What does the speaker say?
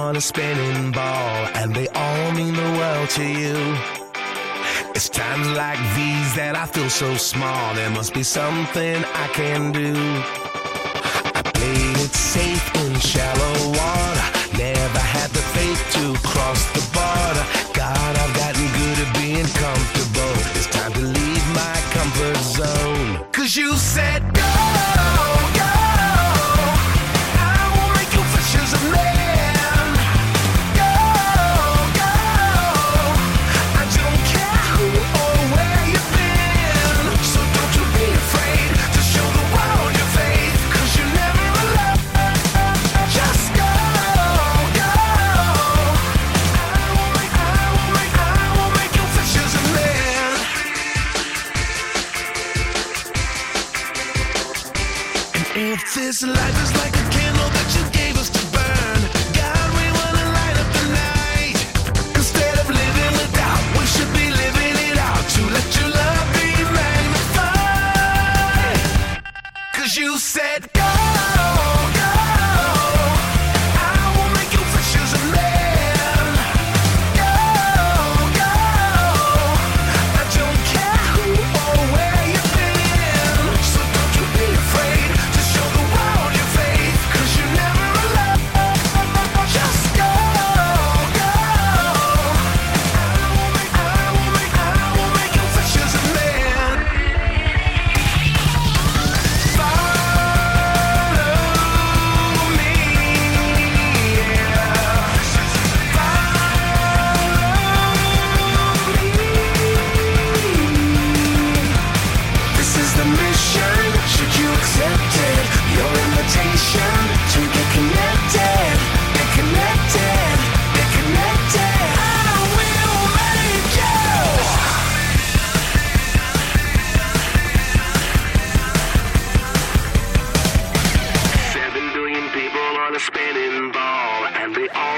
on a spinning ball, and they all mean the world to you. It's times like these that I feel so small. There must be something I can do. I played it safe in shallow water, never had the faith to cross the border. God, I've gotten good at being comfortable. It's time to leave my comfort zone. 'Cause you said go, go, I will make you fishers of men. Go, go, I don't care who or where you've been. So don't you be afraid to show the world your faith, 'cause you're never alone. Just go, go, I will make you fishers of men. If this life is like a candle that you gave us to burn, God, we wanna light up the night. Instead of living without, we should be living it out to let your love be magnified. 'Cause you said go, go, I will make you fishers of men. Go, go, I don't care who or where you've been. So don't you be afraid to show the world your faith, 'cause you're never alone. Just go, go, I will make you fishers of men. Follow me, yeah. This is the mission, should you accept it? Your invitation to get connected, get connected, get connected. I will make you. 7 billion people on a spinning ball, and they all